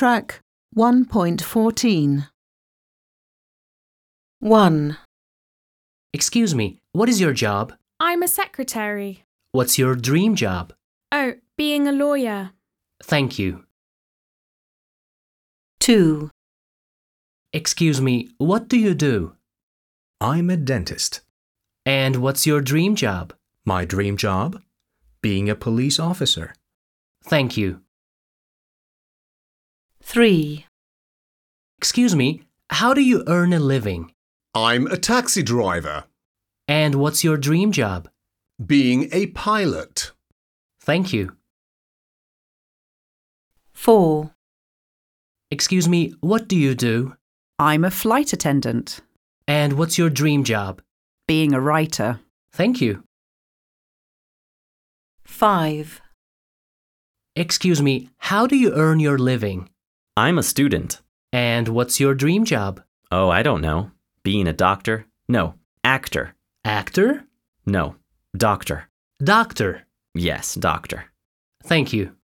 Track 1.14. 1. Excuse me, what is your job? I'm a secretary. What's your dream job? Oh, being a lawyer. Thank you. 2. Excuse me, what do you do? I'm a dentist. And what's your dream job? My dream job? Being a police officer. Thank you. 3. Excuse me, how do you earn a living? I'm a taxi driver. And what's your dream job? Being a pilot. Thank you. 4. Excuse me, what do you do? I'm a flight attendant. And what's your dream job? Being a writer. Thank you. 5. Excuse me, how do you earn your living? I'm a student. And what's your dream job? Oh, I don't know. Being a doctor? No, actor. Actor? No, doctor. Doctor. Yes, doctor. Thank you.